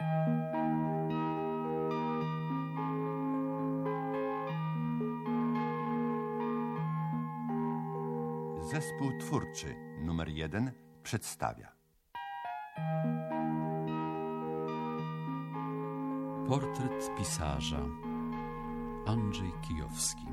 Zespół twórczy numer 1 przedstawia Portret pisarza. Andrzej Kijowski.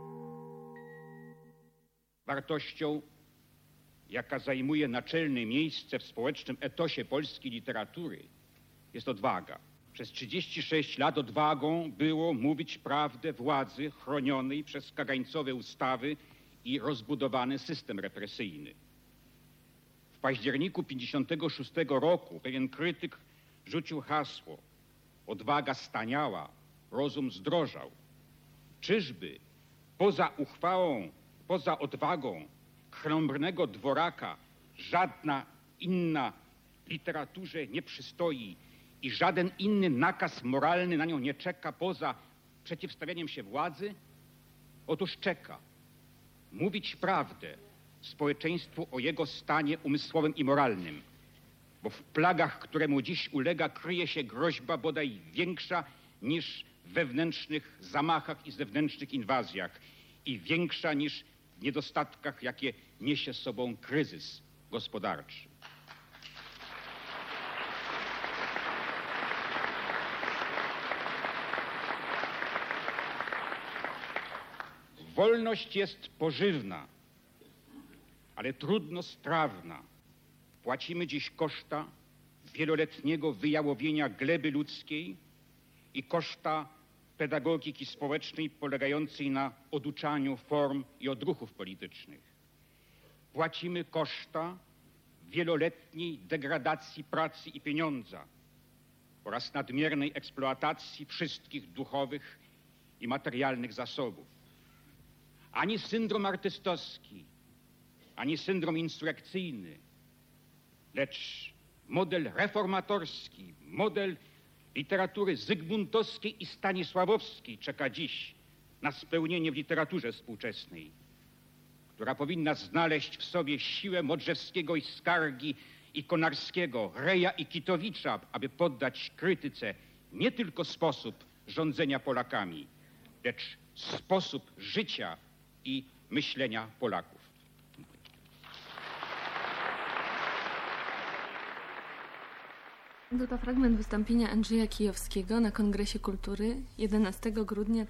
Wartością, jaka zajmuje naczelne miejsce w społecznym etosie polskiej literatury, jest odwaga. Przez 36 lat odwagą było mówić prawdę władzy chronionej przez kagańcowe ustawy i rozbudowany system represyjny. W październiku 1956 roku pewien krytyk rzucił hasło: odwaga staniała, rozum zdrożał. Czyżby poza uchwałą, poza odwagą krnąbrnego dworaka żadna inna literaturze nie przystoi i żaden inny nakaz moralny na nią nie czeka poza przeciwstawianiem się władzy? Otóż czeka. Mówić prawdę społeczeństwu o jego stanie umysłowym i moralnym, bo w plagach, któremu dziś ulega, kryje się groźba bodaj większa niż w wewnętrznych zamachach i zewnętrznych inwazjach i większa niż w niedostatkach, jakie niesie z sobą kryzys gospodarczy. Wolność jest pożywna, ale trudno strawna. Płacimy dziś koszta wieloletniego wyjałowienia gleby ludzkiej i koszta pedagogiki społecznej polegającej na oduczaniu form i odruchów politycznych. Płacimy koszta wieloletniej degradacji pracy i pieniądza oraz nadmiernej eksploatacji wszystkich duchowych i materialnych zasobów. Ani syndrom artystowski, ani syndrom insurekcyjny, lecz model reformatorski, model literatury zygmuntowskiej i stanisławowskiej czeka dziś na spełnienie w literaturze współczesnej, która powinna znaleźć w sobie siłę Modrzewskiego i Skargi i Konarskiego, Reja i Kitowicza, aby poddać krytyce nie tylko sposób rządzenia Polakami, lecz sposób życia i myślenia Polaków. Był to fragment wystąpienia Andrzeja Kijowskiego na Kongresie Kultury 11 grudnia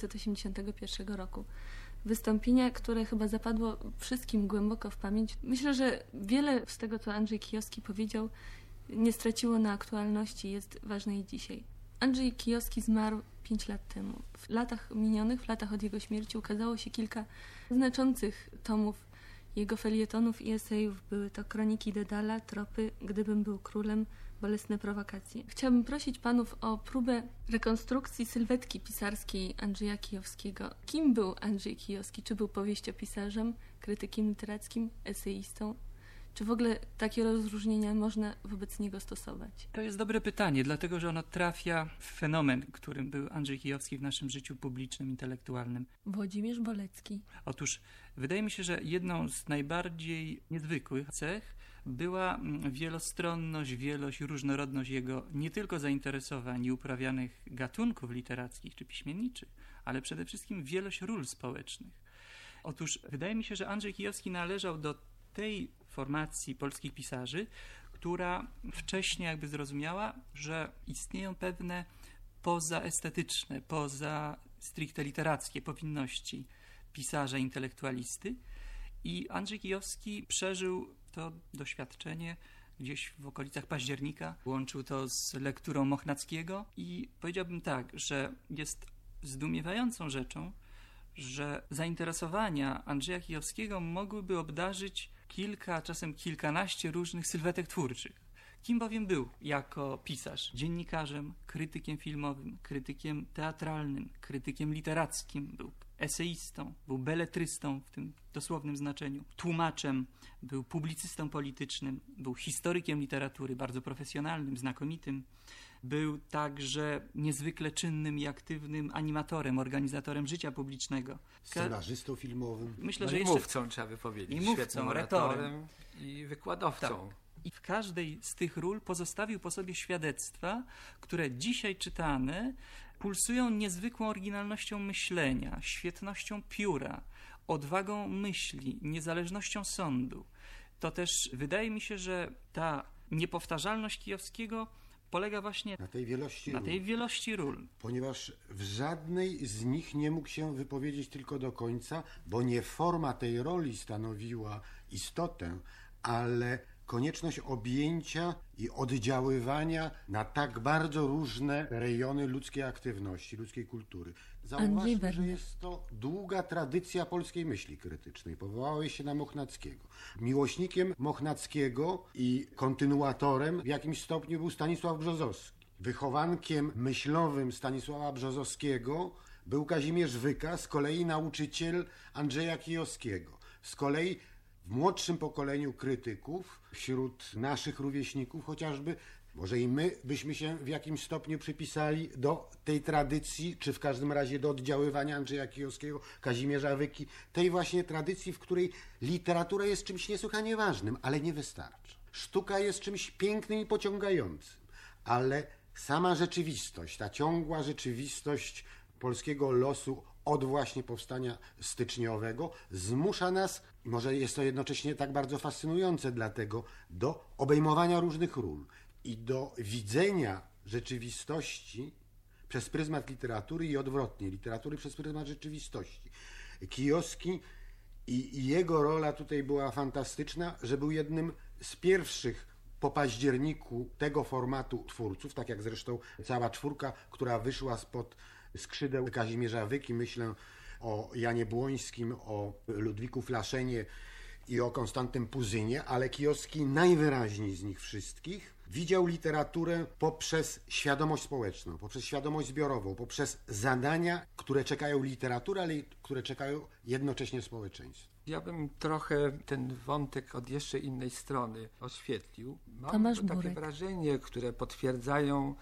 1981 roku. Wystąpienia, które chyba zapadło wszystkim głęboko w pamięć. Myślę, że wiele z tego, co Andrzej Kijowski powiedział, nie straciło na aktualności, jest ważne i dzisiaj. Andrzej Kijowski zmarł 5 lat temu. W latach minionych, w latach od jego śmierci ukazało się kilka znaczących tomów jego felietonów i esejów. Były to Kroniki Dedala, Tropy, Gdybym był królem, Bolesne prowokacje. Chciałabym prosić panów o próbę rekonstrukcji sylwetki pisarskiej Andrzeja Kijowskiego. Kim był Andrzej Kijowski? Czy był powieściopisarzem, krytykiem literackim, eseistą? Czy w ogóle takie rozróżnienia można wobec niego stosować? To jest dobre pytanie, dlatego że ono trafia w fenomen, którym był Andrzej Kijowski w naszym życiu publicznym, intelektualnym. Włodzimierz Bolecki. Otóż wydaje mi się, że jedną z najbardziej niezwykłych cech była wielostronność, wielość, różnorodność jego nie tylko zainteresowań i uprawianych gatunków literackich czy piśmienniczych, ale przede wszystkim wielość ról społecznych. Otóż wydaje mi się, że Andrzej Kijowski należał do tej formacji polskich pisarzy, która wcześniej jakby zrozumiała, że istnieją pewne pozaestetyczne, poza stricte literackie powinności pisarza, intelektualisty i Andrzej Kijowski przeżył to doświadczenie gdzieś w okolicach października, łączył to z lekturą Mochnackiego i powiedziałbym tak, że jest zdumiewającą rzeczą, że zainteresowania Andrzeja Kijowskiego mogłyby obdarzyć kilka, czasem kilkanaście różnych sylwetek twórczych. Kim bowiem był jako pisarz? Dziennikarzem, krytykiem filmowym, krytykiem teatralnym, krytykiem literackim, był eseistą, był beletrystą w tym dosłownym znaczeniu, tłumaczem, był publicystą politycznym, był historykiem literatury, bardzo profesjonalnym, znakomitym. Był także niezwykle czynnym i aktywnym animatorem, organizatorem życia publicznego. Scenarzystą filmowym. Myślę, no że i jeszcze... mówcą trzeba by powiedzieć. I mówcą, Świetnym retorem. oratorem i wykładowcą. Tak. I w każdej z tych ról pozostawił po sobie świadectwa, które dzisiaj czytane pulsują niezwykłą oryginalnością myślenia, świetnością pióra, odwagą myśli, niezależnością sądu. To też wydaje mi się, że ta niepowtarzalność Kijowskiego polega właśnie na tej wielości ról. Ponieważ w żadnej z nich nie mógł się wypowiedzieć tylko do końca, bo nie forma tej roli stanowiła istotę, ale konieczność objęcia i oddziaływania na tak bardzo różne rejony ludzkiej aktywności, ludzkiej kultury. Zauważmy, że jest to długa tradycja polskiej myśli krytycznej. Powołałeś się na Mochnackiego. Miłośnikiem Mochnackiego i kontynuatorem w jakimś stopniu był Stanisław Brzozowski. Wychowankiem myślowym Stanisława Brzozowskiego był Kazimierz Wyka, z kolei nauczyciel Andrzeja Kijowskiego. Z kolei w młodszym pokoleniu krytyków, wśród naszych rówieśników chociażby, może i my byśmy się w jakimś stopniu przypisali do tej tradycji, czy w każdym razie do oddziaływania Andrzeja Kijowskiego, Kazimierza Wyki, tej właśnie tradycji, w której literatura jest czymś niesłychanie ważnym, ale nie wystarcza. Sztuka jest czymś pięknym i pociągającym, ale sama rzeczywistość, ta ciągła rzeczywistość polskiego losu od właśnie powstania styczniowego zmusza nas, może jest to jednocześnie tak bardzo fascynujące dlatego, do obejmowania różnych ról i do widzenia rzeczywistości przez pryzmat literatury i odwrotnie, literatury przez pryzmat rzeczywistości. Kijowski i jego rola tutaj była fantastyczna, że był jednym z pierwszych po październiku tego formatu twórców, tak jak zresztą cała czwórka, która wyszła spod skrzydeł Kazimierza Wyki, myślę o Janie Błońskim, o Ludwiku Flaszenie i o Konstantym Puzynie, ale Kijowski najwyraźniej z nich wszystkich widział literaturę poprzez świadomość społeczną, poprzez świadomość zbiorową, poprzez zadania, które czekają literaturę, ale które czekają jednocześnie społeczeństwo. Ja bym trochę ten wątek od jeszcze innej strony oświetlił. Mam takie wrażenie, które potwierdzają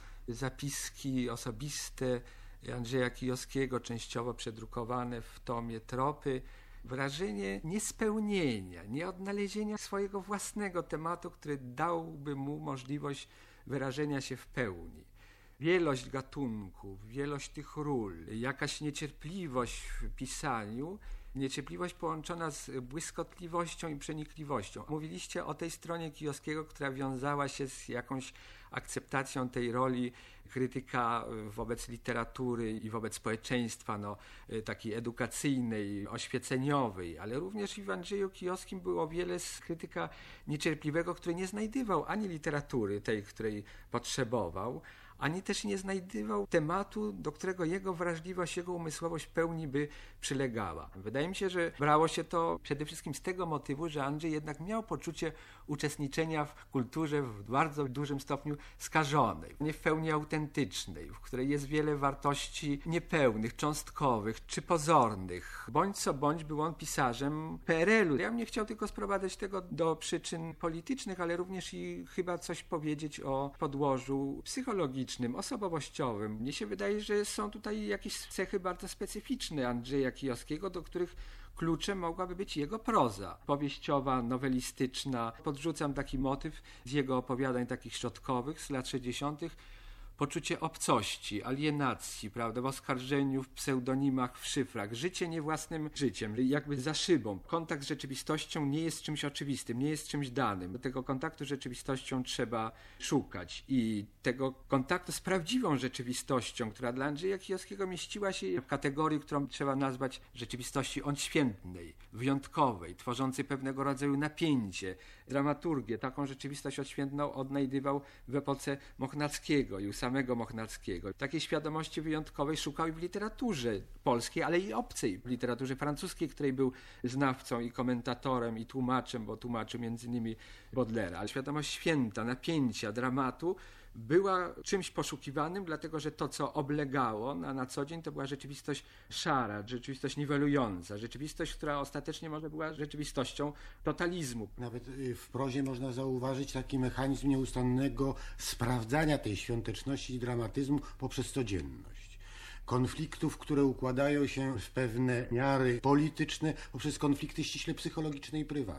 zapiski osobiste Andrzeja Kijowskiego, częściowo przedrukowane w tomie Tropy, wrażenie niespełnienia, nieodnalezienia swojego własnego tematu, który dałby mu możliwość wyrażenia się w pełni. Wielość gatunków, wielość tych ról, jakaś niecierpliwość w pisaniu, niecierpliwość połączona z błyskotliwością i przenikliwością. Mówiliście o tej stronie Kijowskiego, która wiązała się z jakąś akceptacją tej roli krytyka wobec literatury i wobec społeczeństwa, takiej edukacyjnej, oświeceniowej, ale również i w Andrzeju Kijowskim było wiele z krytyka niecierpliwego, który nie znajdywał ani literatury tej, której potrzebował, ani też nie znajdywał tematu, do którego jego wrażliwość, jego umysłowość w pełni by przylegała. Wydaje mi się, że brało się to przede wszystkim z tego motywu, że Andrzej jednak miał poczucie uczestniczenia w kulturze w bardzo dużym stopniu skażonej, nie w pełni autentycznej, w której jest wiele wartości niepełnych, cząstkowych czy pozornych. Bądź co bądź był on pisarzem PRL-u. Ja bym nie chciał tylko sprowadzać tego do przyczyn politycznych, ale również i chyba coś powiedzieć o podłożu psychologicznym, osobowościowym. Mnie się wydaje, że są tutaj jakieś cechy bardzo specyficzne Andrzeja Kijowskiego, do których kluczem mogłaby być jego proza powieściowa, nowelistyczna. Podrzucam taki motyw z jego opowiadań takich środkowych z lat 60. Poczucie obcości, alienacji, prawda, w oskarżeniu, w pseudonimach, w szyfrach, życie nie własnym życiem, jakby za szybą. Kontakt z rzeczywistością nie jest czymś oczywistym, nie jest czymś danym. Tego kontaktu z rzeczywistością trzeba szukać i tego kontaktu z prawdziwą rzeczywistością, która dla Andrzeja Kijowskiego mieściła się w kategorii, którą trzeba nazwać rzeczywistości odświętnej, wyjątkowej, tworzącej pewnego rodzaju napięcie, dramaturgię. Taką rzeczywistość odświętną odnajdywał w epoce Mochnackiego i u samego Mochnackiego. Takiej świadomości wyjątkowej szukał i w literaturze polskiej, ale i obcej, w literaturze francuskiej, której był znawcą i komentatorem i tłumaczem, bo tłumaczył między innymi Baudelaire. Ale świadomość święta, napięcia, dramatu była czymś poszukiwanym, dlatego że to, co oblegało na co dzień, to była rzeczywistość szara, rzeczywistość niwelująca, rzeczywistość, która ostatecznie może była rzeczywistością totalizmu. Nawet w prozie można zauważyć taki mechanizm nieustannego sprawdzania tej świąteczności i dramatyzmu poprzez codzienność. Konfliktów, które układają się w pewne miary polityczne, poprzez konflikty ściśle psychologiczne i prywatne.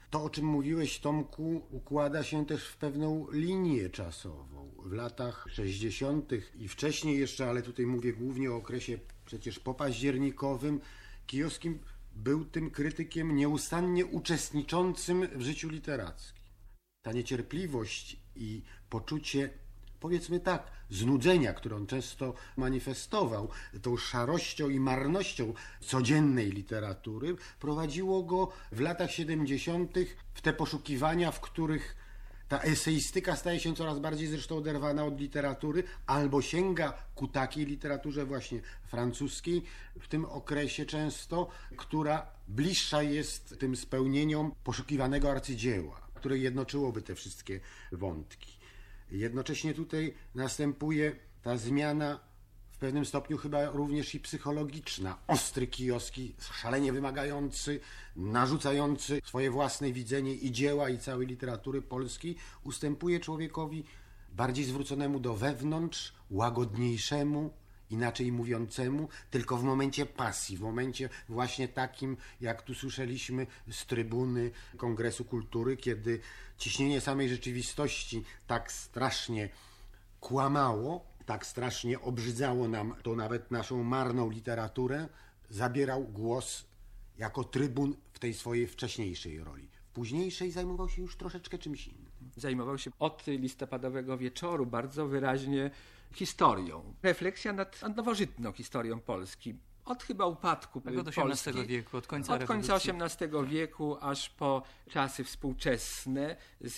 To, o czym mówiłeś, Tomku, układa się też w pewną linię czasową. W latach 60. i wcześniej jeszcze, ale tutaj mówię głównie o okresie przecież popaździernikowym, Kijowski był tym krytykiem nieustannie uczestniczącym w życiu literackim. Ta niecierpliwość i poczucie, powiedzmy tak, znudzenia, które on często manifestował, tą szarością i marnością codziennej literatury, prowadziło go w latach 70. w te poszukiwania, w których ta eseistyka staje się coraz bardziej zresztą oderwana od literatury, albo sięga ku takiej literaturze właśnie francuskiej w tym okresie często, która bliższa jest tym spełnieniom poszukiwanego arcydzieła, które jednoczyłoby te wszystkie wątki. Jednocześnie tutaj następuje ta zmiana w pewnym stopniu chyba również i psychologiczna. Ostry Kijowski, szalenie wymagający, narzucający swoje własne widzenie i dzieła, i całej literatury polskiej, ustępuje człowiekowi bardziej zwróconemu do wewnątrz, łagodniejszemu, inaczej mówiącemu, tylko w momencie pasji, w momencie właśnie takim, jak tu słyszeliśmy z trybuny Kongresu Kultury, kiedy ciśnienie samej rzeczywistości tak strasznie kłamało, tak strasznie obrzydzało nam to nawet naszą marną literaturę, zabierał głos jako trybun w tej swojej wcześniejszej roli. W późniejszej zajmował się już troszeczkę czymś innym. Zajmował się od listopadowego wieczoru bardzo wyraźnie historią. Refleksja nad nowożytną historią Polski. Od chyba upadku od Polski, XVIII wieku, od końca XVIII wieku aż po czasy współczesne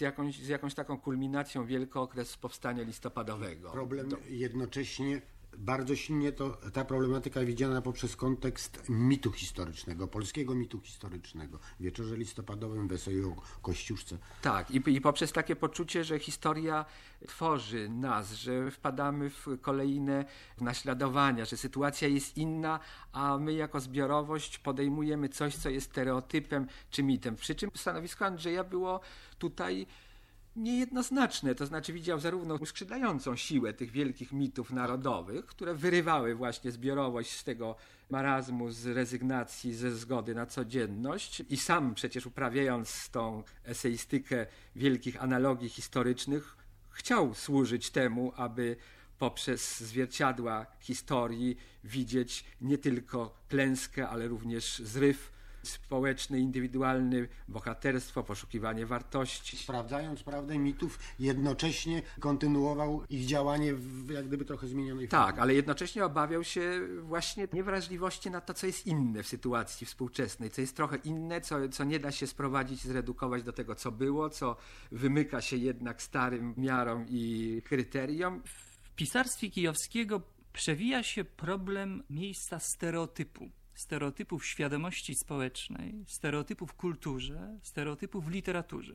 z jakąś taką kulminacją wielki okres powstania listopadowego. Problem jednocześnie bardzo silnie ta problematyka widziana poprzez kontekst mitu historycznego, polskiego mitu historycznego. W wieczorze listopadowym Wesołej Kościuszce. Tak, i poprzez takie poczucie, że historia tworzy nas, że wpadamy w kolejne naśladowania, że sytuacja jest inna, a my jako zbiorowość podejmujemy coś, co jest stereotypem czy mitem. Przy czym stanowisko Andrzeja było tutaj niejednoznaczne, to znaczy widział zarówno uskrzydlającą siłę tych wielkich mitów narodowych, które wyrywały właśnie zbiorowość z tego marazmu, z rezygnacji, ze zgody na codzienność i sam przecież uprawiając tą eseistykę wielkich analogii historycznych chciał służyć temu, aby poprzez zwierciadła historii widzieć nie tylko klęskę, ale również zryw społeczny, indywidualny, bohaterstwo, poszukiwanie wartości. Sprawdzając prawdę mitów, jednocześnie kontynuował ich działanie w jak gdyby trochę zmienionej formie. Tak, ale jednocześnie obawiał się właśnie niewrażliwości na to, co jest inne w sytuacji współczesnej, co jest trochę inne, co nie da się sprowadzić, zredukować do tego, co było, co wymyka się jednak starym miarom i kryteriom. W pisarstwie kijowskiego przewija się problem miejsca stereotypów w świadomości społecznej, stereotypów w kulturze, stereotypów w literaturze.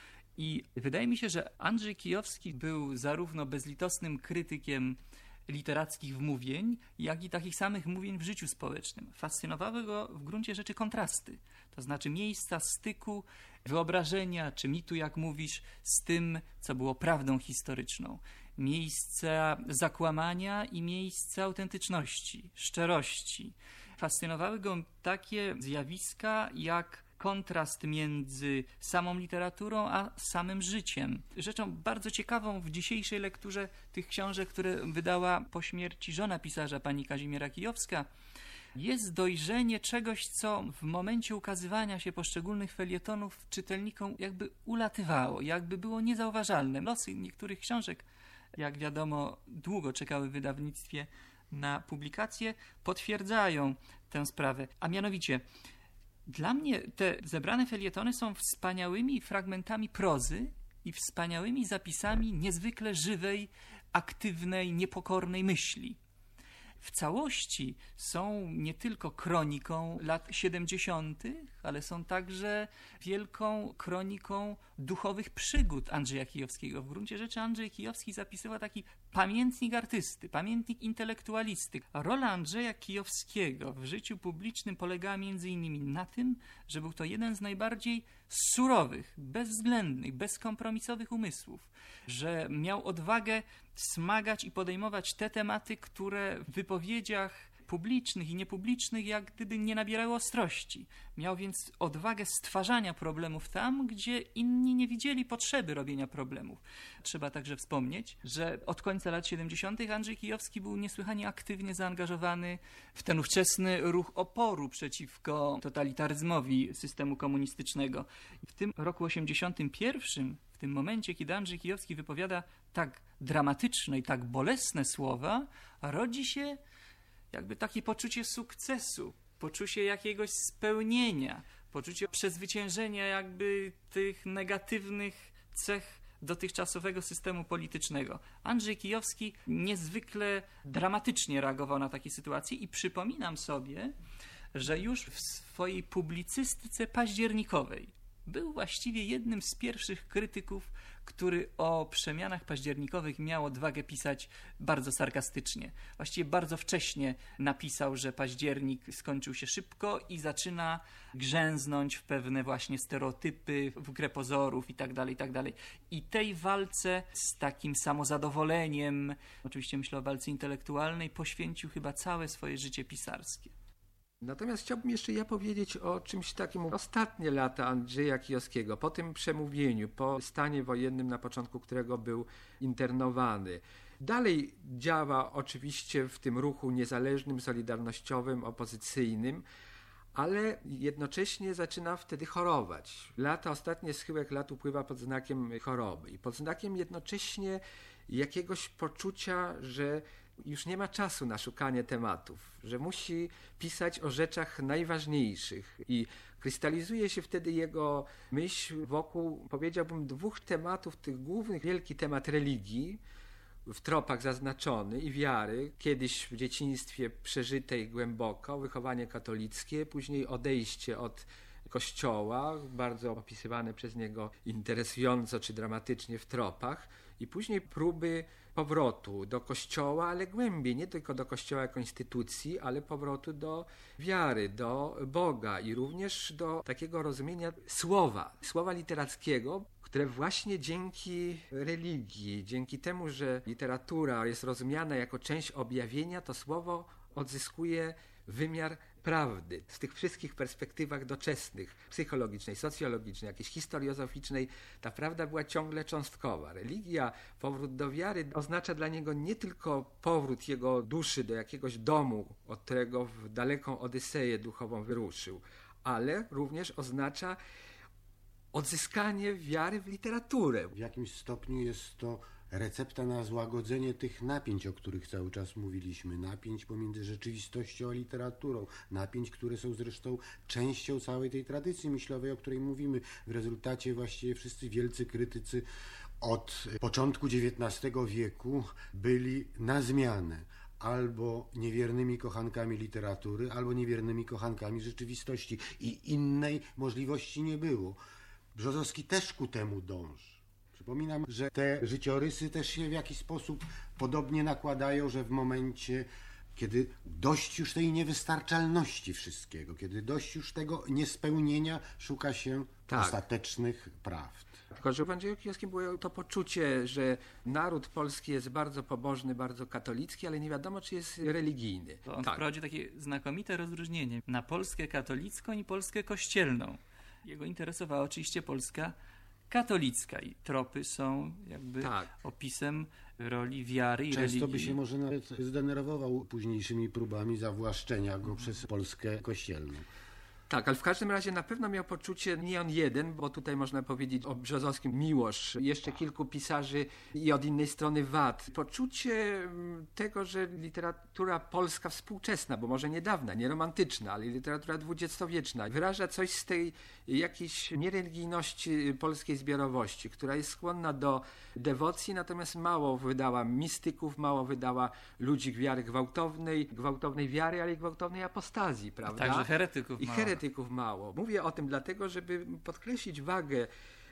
I wydaje mi się, że Andrzej Kijowski był zarówno bezlitosnym krytykiem literackich wmówień, jak i takich samych wmówień w życiu społecznym. Fascynowały go w gruncie rzeczy kontrasty, to znaczy miejsca styku wyobrażenia czy mitu, jak mówisz, z tym, co było prawdą historyczną. Miejsca zakłamania i miejsca autentyczności, szczerości. Fascynowały go takie zjawiska jak kontrast między samą literaturą a samym życiem. Rzeczą bardzo ciekawą w dzisiejszej lekturze tych książek, które wydała po śmierci żona pisarza, pani Kazimiera Kijowska, jest dojrzenie czegoś, co w momencie ukazywania się poszczególnych felietonów czytelnikom jakby ulatywało, jakby było niezauważalne. Losy niektórych książek, jak wiadomo, długo czekały w wydawnictwie na publikację, potwierdzają tę sprawę. A mianowicie, dla mnie te zebrane felietony są wspaniałymi fragmentami prozy i wspaniałymi zapisami niezwykle żywej, aktywnej, niepokornej myśli. W całości są nie tylko kroniką lat 70., ale są także wielką kroniką duchowych przygód Andrzeja Kijowskiego. W gruncie rzeczy Andrzej Kijowski zapisywał taki pamiętnik artysty, pamiętnik intelektualisty. Rola Andrzeja Kijowskiego w życiu publicznym polegała między innymi na tym, że był to jeden z najbardziej surowych, bezwzględnych, bezkompromisowych umysłów, że miał odwagę smagać i podejmować te tematy, które w wypowiedziach publicznych i niepublicznych jak gdyby nie nabierały ostrości. Miał więc odwagę stwarzania problemów tam, gdzie inni nie widzieli potrzeby robienia problemów. Trzeba także wspomnieć, że od końca lat 70. Andrzej Kijowski był niesłychanie aktywnie zaangażowany w ten ówczesny ruch oporu przeciwko totalitaryzmowi systemu komunistycznego. W tym roku 81, w tym momencie, kiedy Andrzej Kijowski wypowiada tak dramatyczne i tak bolesne słowa, rodzi się jakby takie poczucie sukcesu, poczucie jakiegoś spełnienia, poczucie przezwyciężenia jakby tych negatywnych cech dotychczasowego systemu politycznego. Andrzej Kijowski niezwykle dramatycznie reagował na takie sytuacje i przypominam sobie, że już w swojej publicystyce październikowej był właściwie jednym z pierwszych krytyków, który o przemianach październikowych miał odwagę pisać bardzo sarkastycznie. Właściwie bardzo wcześnie napisał, że październik skończył się szybko i zaczyna grzęznąć w pewne właśnie stereotypy, w grę pozorów itd., itd. I tej walce z takim samozadowoleniem, oczywiście myślę o walce intelektualnej, poświęcił chyba całe swoje życie pisarskie. Natomiast chciałbym jeszcze ja powiedzieć o czymś takim. Ostatnie lata Andrzeja Kijowskiego, po tym przemówieniu, po stanie wojennym, na początku którego był internowany, dalej działa oczywiście w tym ruchu niezależnym, solidarnościowym, opozycyjnym, ale jednocześnie zaczyna wtedy chorować. Ostatnie schyłek lat upływa pod znakiem choroby i pod znakiem jednocześnie jakiegoś poczucia, że już nie ma czasu na szukanie tematów, że musi pisać o rzeczach najważniejszych i krystalizuje się wtedy jego myśl wokół, powiedziałbym, dwóch tematów, tych głównych. Wielki temat religii, w tropach zaznaczony, i wiary, kiedyś w dzieciństwie przeżytej głęboko, wychowanie katolickie, później odejście od Kościoła, bardzo opisywane przez niego interesująco czy dramatycznie w tropach, i później próby powrotu do Kościoła, ale głębiej, nie tylko do Kościoła jako instytucji, ale powrotu do wiary, do Boga i również do takiego rozumienia słowa literackiego, które właśnie dzięki religii, dzięki temu, że literatura jest rozumiana jako część objawienia, to słowo odzyskuje wymiar prawdy. W tych wszystkich perspektywach doczesnych, psychologicznej, socjologicznej, jakiejś historiozoficznej, ta prawda była ciągle cząstkowa. Religia, powrót do wiary oznacza dla niego nie tylko powrót jego duszy do jakiegoś domu, od którego w daleką odyseję duchową wyruszył, ale również oznacza odzyskanie wiary w literaturę. W jakimś stopniu jest to recepta na złagodzenie tych napięć, o których cały czas mówiliśmy. Napięć pomiędzy rzeczywistością a literaturą. Napięć, które są zresztą częścią całej tej tradycji myślowej, o której mówimy. W rezultacie właściwie wszyscy wielcy krytycy od początku XIX wieku byli na zmianę. Albo niewiernymi kochankami literatury, albo niewiernymi kochankami rzeczywistości. I innej możliwości nie było. Brzozowski też ku temu dąży. Przypominam, że te życiorysy też się w jakiś sposób podobnie nakładają, że w momencie, kiedy dość już tej niewystarczalności wszystkiego, kiedy dość już tego niespełnienia, szuka się ostatecznych prawd. Tylko że w Andrzeju Kijowskim było to poczucie, że naród polski jest bardzo pobożny, bardzo katolicki, ale nie wiadomo, czy jest religijny. On wprowadził takie znakomite rozróżnienie na Polskę katolicką i Polskę kościelną. Jego interesowała oczywiście Polska katolicka i tropy są jakby opisem roli wiary i religii. Często by się może nawet zdenerwował późniejszymi próbami zawłaszczenia go przez Polskę kościelną. Tak, ale w każdym razie na pewno miał poczucie, nie on jeden, bo tutaj można powiedzieć o Brzozowskim Miłosz, jeszcze kilku pisarzy i od innej strony Wat. Poczucie tego, że literatura polska współczesna, bo może niedawna, nie romantyczna, ale literatura dwudziestowieczna, wyraża coś z tej jakiejś niereligijności polskiej zbiorowości, która jest skłonna do dewocji, natomiast mało wydała mistyków, mało wydała ludzi wiary gwałtownej wiary, ale i gwałtownej apostazji, prawda? Także heretyków mało. Mówię o tym dlatego, żeby podkreślić wagę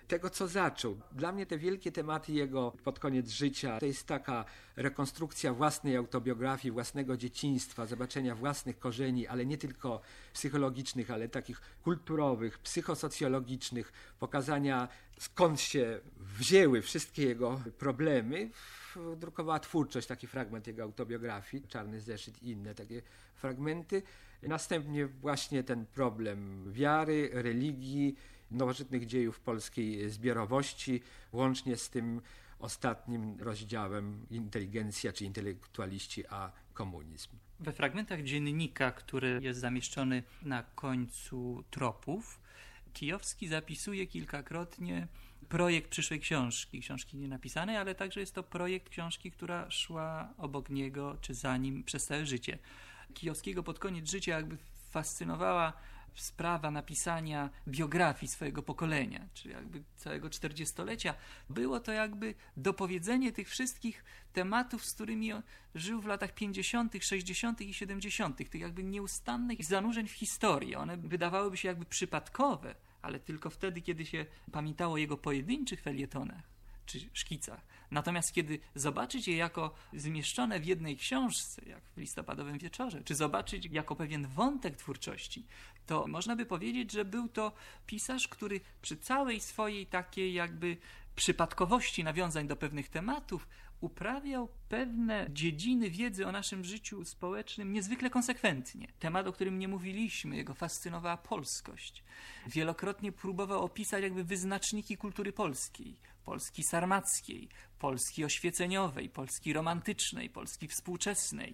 tego, co zaczął. Dla mnie te wielkie tematy jego pod koniec życia to jest taka rekonstrukcja własnej autobiografii, własnego dzieciństwa, zobaczenia własnych korzeni, ale nie tylko psychologicznych, ale takich kulturowych, psychosocjologicznych, pokazania skąd się wzięły wszystkie jego problemy. Drukowała twórczość, taki fragment jego autobiografii, Czarny zeszyt i inne takie fragmenty. Następnie właśnie ten problem wiary, religii, nowożytnych dziejów polskiej zbiorowości, łącznie z tym ostatnim rozdziałem inteligencja czy intelektualiści a komunizm. We fragmentach dziennika, który jest zamieszczony na końcu tropów, Kijowski zapisuje kilkakrotnie projekt przyszłej książki nienapisanej, ale także jest to projekt książki, która szła obok niego czy za nim przez całe życie. Kijowskiego pod koniec życia jakby fascynowała sprawa napisania biografii swojego pokolenia, czy jakby całego 40-lecia. Było to jakby dopowiedzenie tych wszystkich tematów, z którymi on żył w latach 50., 60. i 70., tych jakby nieustannych zanurzeń w historii. One wydawałyby się jakby przypadkowe, ale tylko wtedy, kiedy się pamiętało o jego pojedynczych felietonach czy szkicach. Natomiast kiedy zobaczyć je jako zmieszczone w jednej książce, jak w Listopadowym Wieczorze, czy zobaczyć jako pewien wątek twórczości, to można by powiedzieć, że był to pisarz, który przy całej swojej takiej jakby przypadkowości nawiązań do pewnych tematów uprawiał pewne dziedziny wiedzy o naszym życiu społecznym niezwykle konsekwentnie. Temat, o którym nie mówiliśmy, jego fascynowała polskość. Wielokrotnie próbował opisać jakby wyznaczniki kultury polskiej, Polski sarmackiej, Polski oświeceniowej, Polski romantycznej, Polski współczesnej.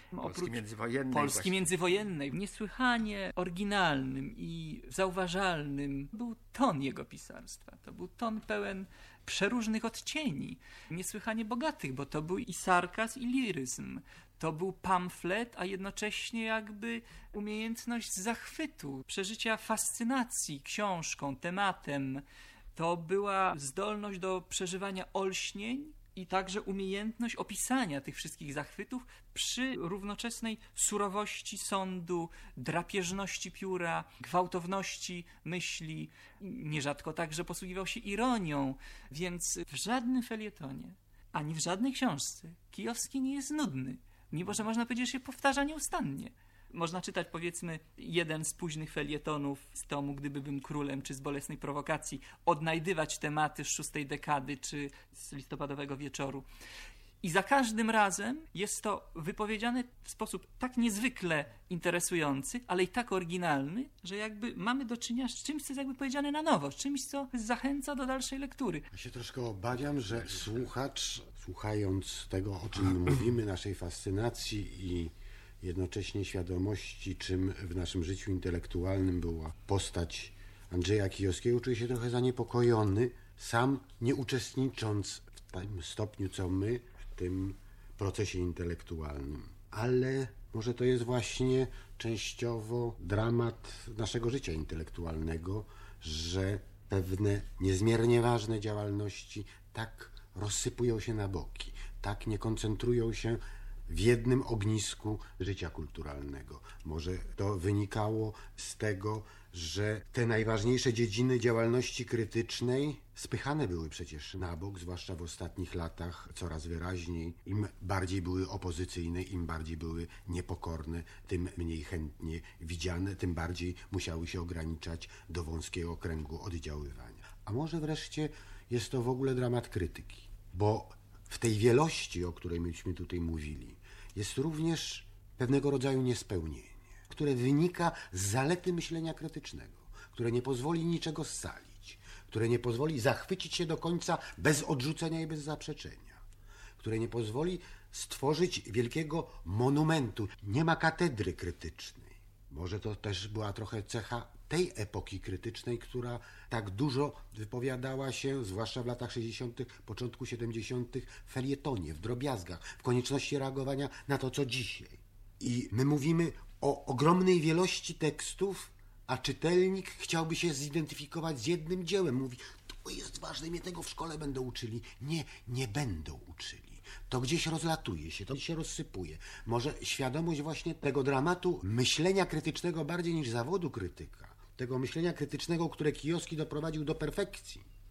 Polski międzywojennej. Niesłychanie oryginalnym i zauważalnym był ton jego pisarstwa. To był ton pełen przeróżnych odcieni, niesłychanie bogatych, bo to był i sarkazm, i liryzm. To był pamflet, a jednocześnie jakby umiejętność zachwytu, przeżycia fascynacji książką, tematem. To była zdolność do przeżywania olśnień i także umiejętność opisania tych wszystkich zachwytów przy równoczesnej surowości sądu, drapieżności pióra, gwałtowności myśli. Nierzadko także posługiwał się ironią, więc w żadnym felietonie, ani w żadnej książce Kijowski nie jest nudny, mimo że można powiedzieć, że się powtarza nieustannie. Można czytać, powiedzmy, jeden z późnych felietonów z tomu Gdyby bym królem, czy z Bolesnej prowokacji, odnajdywać tematy z 6. dekady, czy z Listopadowego Wieczoru. I za każdym razem jest to wypowiedziane w sposób tak niezwykle interesujący, ale i tak oryginalny, że jakby mamy do czynienia z czymś, co jest jakby powiedziane na nowo, z czymś, co zachęca do dalszej lektury. Ja się troszkę obawiam, że słuchacz, słuchając tego, o czym mówimy, naszej fascynacji i jednocześnie świadomości, czym w naszym życiu intelektualnym była postać Andrzeja Kijowskiego, czuje się trochę zaniepokojony, sam nie uczestnicząc w tym stopniu, co my, w tym procesie intelektualnym. Ale może to jest właśnie częściowo dramat naszego życia intelektualnego, że pewne niezmiernie ważne działalności tak rozsypują się na boki, tak nie koncentrują się w jednym ognisku życia kulturalnego. Może to wynikało z tego, że te najważniejsze dziedziny działalności krytycznej spychane były przecież na bok, zwłaszcza w ostatnich latach coraz wyraźniej. Im bardziej były opozycyjne, im bardziej były niepokorne, tym mniej chętnie widziane, tym bardziej musiały się ograniczać do wąskiego kręgu oddziaływania. A może wreszcie jest to w ogóle dramat krytyki, bo w tej wielości, o której myśmy tutaj mówili, jest również pewnego rodzaju niespełnienie, które wynika z zalety myślenia krytycznego, które nie pozwoli niczego scalić, które nie pozwoli zachwycić się do końca bez odrzucenia i bez zaprzeczenia, które nie pozwoli stworzyć wielkiego monumentu. Nie ma katedry krytycznej. Może to też była trochę cecha tej epoki krytycznej, która tak dużo wypowiadała się, zwłaszcza w latach 60., początku 70., w felietonie, w drobiazgach, w konieczności reagowania na to, co dzisiaj. I my mówimy o ogromnej wielości tekstów, a czytelnik chciałby się zidentyfikować z jednym dziełem. Mówi, to jest ważne, mnie tego w szkole będą uczyli. Nie będą uczyli. To gdzieś rozlatuje się, to się rozsypuje. Może świadomość właśnie tego dramatu myślenia krytycznego bardziej niż zawodu krytyka, tego myślenia krytycznego, które Kijowski doprowadził do perfekcji,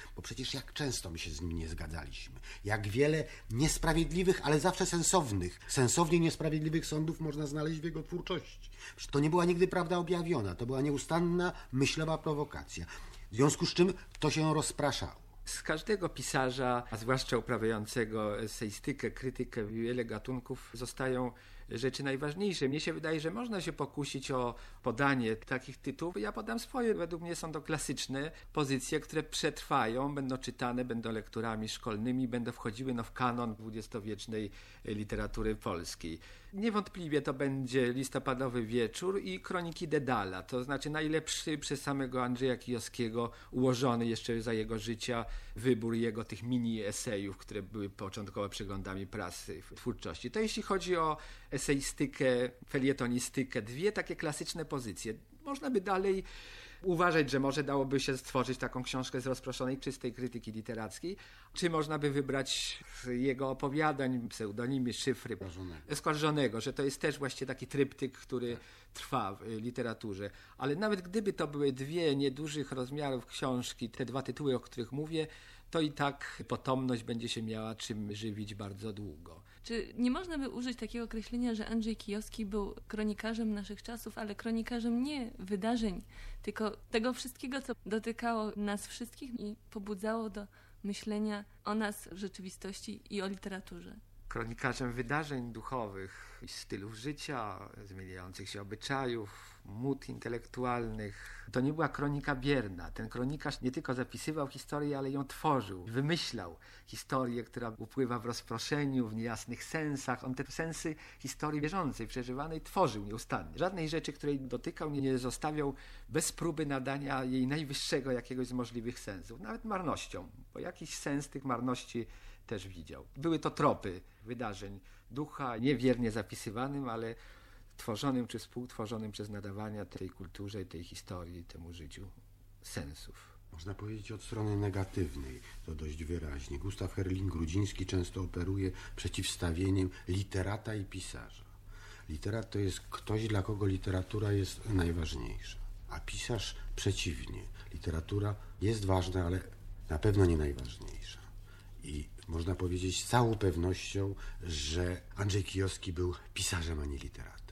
bo przecież jak często my się z nim nie zgadzaliśmy. Jak wiele niesprawiedliwych, ale zawsze sensownie niesprawiedliwych sądów można znaleźć w jego twórczości. Przecież to nie była nigdy prawda objawiona, to była nieustanna, myślowa prowokacja. W związku z czym to się rozpraszało. Z każdego pisarza, a zwłaszcza uprawiającego eseistykę, krytykę wiele gatunków, zostają rzeczy najważniejsze. Mnie się wydaje, że można się pokusić o podanie takich tytułów. Ja podam swoje. Według mnie są to klasyczne pozycje, które przetrwają, będą czytane, będą lekturami szkolnymi, będą wchodziły w kanon dwudziestowiecznej literatury polskiej. Niewątpliwie to będzie Listopadowy Wieczór i Kroniki Dedala, to znaczy najlepszy przez samego Andrzeja Kijowskiego, ułożony jeszcze za jego życia wybór jego tych mini esejów, które były początkowo przeglądami prasy w twórczości. To jeśli chodzi o eseistykę, felietonistykę, dwie takie klasyczne pozycje. Można by dalej uważać, że może dałoby się stworzyć taką książkę z rozproszonej, czystej krytyki literackiej, czy można by wybrać z jego opowiadań, pseudonimy, szyfry Oskarżonego, że to jest też właśnie taki tryptyk, który trwa w literaturze. Ale nawet gdyby to były dwie niedużych rozmiarów książki, te dwa tytuły, o których mówię, to i tak potomność będzie się miała czym żywić bardzo długo. Czy nie można by użyć takiego określenia, że Andrzej Kijowski był kronikarzem naszych czasów, ale kronikarzem nie wydarzeń, tylko tego wszystkiego, co dotykało nas wszystkich i pobudzało do myślenia o nas w rzeczywistości i o literaturze? Kronikarzem wydarzeń duchowych i stylów życia, zmieniających się obyczajów, mód intelektualnych. To nie była kronika bierna. Ten kronikarz nie tylko zapisywał historię, ale ją tworzył, wymyślał historię, która upływa w rozproszeniu, w niejasnych sensach. On te sensy historii bieżącej, przeżywanej tworzył nieustannie. Żadnej rzeczy, której dotykał, nie zostawiał bez próby nadania jej najwyższego jakiegoś z możliwych sensów. Nawet marnością, bo jakiś sens tych marności też widział. Były to tropy wydarzeń ducha, niewiernie zapisywanym, ale tworzonym czy współtworzonym przez nadawania tej kulturze, tej historii, temu życiu sensów. Można powiedzieć od strony negatywnej, to dość wyraźnie. Gustaw Herling-Grudziński często operuje przeciwstawieniem literata i pisarza. Literat to jest ktoś, dla kogo literatura jest najważniejsza, a pisarz przeciwnie. Literatura jest ważna, ale na pewno nie najważniejsza. I można powiedzieć z całą pewnością, że Andrzej Kijowski był pisarzem, a nie literatem.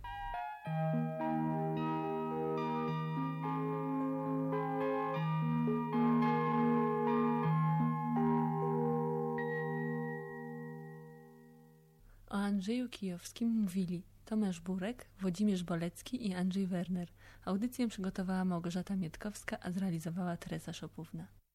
O Andrzeju Kijowskim mówili Tomasz Burek, Włodzimierz Bolecki i Andrzej Werner. Audycję przygotowała Małgorzata Mietkowska, a zrealizowała Teresa Szopówna.